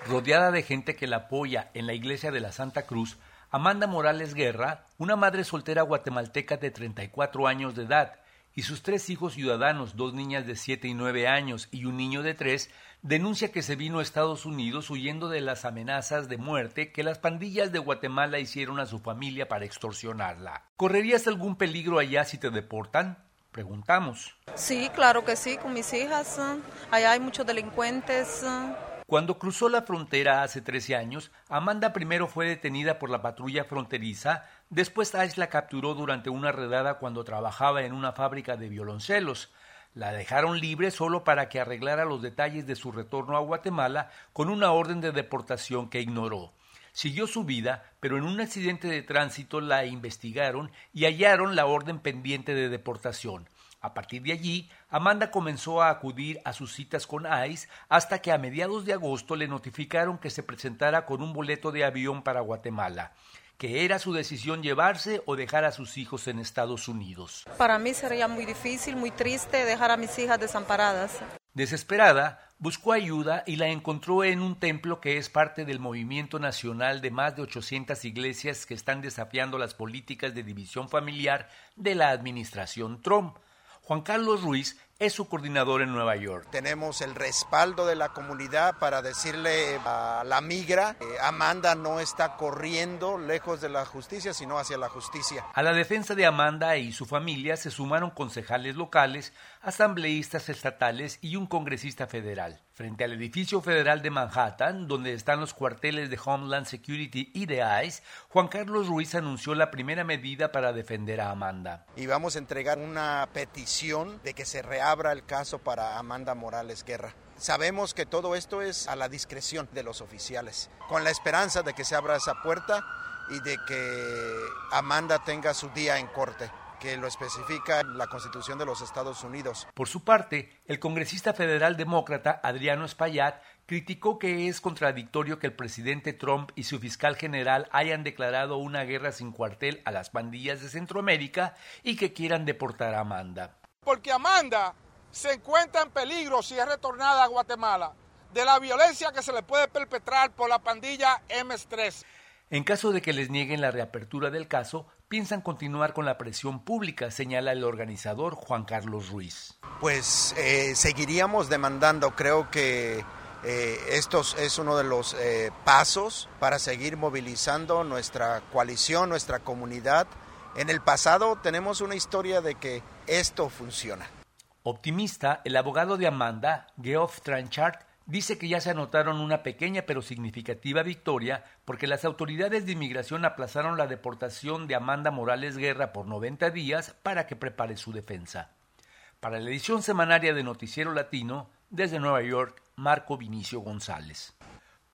Rodeada de gente que la apoya en la iglesia de la Santa Cruz, Amanda Morales Guerra, una madre soltera guatemalteca de 34 años de edad, y sus 3 hijos ciudadanos, 2 niñas de 7 y 9 años y un niño de 3, denuncia que se vino a Estados Unidos huyendo de las amenazas de muerte que las pandillas de Guatemala hicieron a su familia para extorsionarla. ¿Correrías algún peligro allá si te deportan? Preguntamos. Sí, claro que sí, con mis hijas. Allá hay muchos delincuentes. Cuando cruzó la frontera hace 13 años, Amanda primero fue detenida por la patrulla fronteriza, después ICE la capturó durante una redada cuando trabajaba en una fábrica de violoncelos. La dejaron libre solo para que arreglara los detalles de su retorno a Guatemala con una orden de deportación que ignoró. Siguió su vida, pero en un accidente de tránsito la investigaron y hallaron la orden pendiente de deportación. A partir de allí, Amanda comenzó a acudir a sus citas con ICE hasta que a mediados de agosto le notificaron que se presentara con un boleto de avión para Guatemala, que era su decisión llevarse o dejar a sus hijos en Estados Unidos. Para mí sería muy difícil, muy triste dejar a mis hijas desamparadas. Desesperada, buscó ayuda y la encontró en un templo que es parte del movimiento nacional de más de 800 iglesias que están desafiando las políticas de división familiar de la administración Trump. Juan Carlos Ruiz es su coordinador en Nueva York. Tenemos el respaldo de la comunidad para decirle a la migra, Amanda no está corriendo lejos de la justicia, sino hacia la justicia. A la defensa de Amanda y su familia se sumaron concejales locales, asambleístas estatales y un congresista federal. Frente al edificio federal de Manhattan, donde están los cuarteles de Homeland Security y de ICE, Juan Carlos Ruiz anunció la primera medida para defender a Amanda. Y vamos a entregar una petición de que se reabra el caso para Amanda Morales Guerra. Sabemos que todo esto es a la discreción de los oficiales, con la esperanza de que se abra esa puerta y de que Amanda tenga su día en corte, que lo especifica la Constitución de los Estados Unidos. Por su parte, el congresista federal demócrata Adriano Espaillat criticó que es contradictorio que el presidente Trump y su fiscal general hayan declarado una guerra sin cuartel a las pandillas de Centroamérica y que quieran deportar a Amanda. Porque Amanda se encuentra en peligro si es retornada a Guatemala de la violencia que se le puede perpetrar por la pandilla MS-3. En caso de que les nieguen la reapertura del caso, piensan continuar con la presión pública, señala el organizador Juan Carlos Ruiz. Pues seguiríamos demandando, creo que esto es uno de los pasos para seguir movilizando nuestra coalición, nuestra comunidad. En el pasado tenemos una historia de que esto funciona. Optimista, el abogado de Amanda, Geoff Tranchard, dice que ya se anotaron una pequeña pero significativa victoria porque las autoridades de inmigración aplazaron la deportación de Amanda Morales Guerra por 90 días para que prepare su defensa. Para la edición semanaria de Noticiero Latino, desde Nueva York, Marco Vinicio González.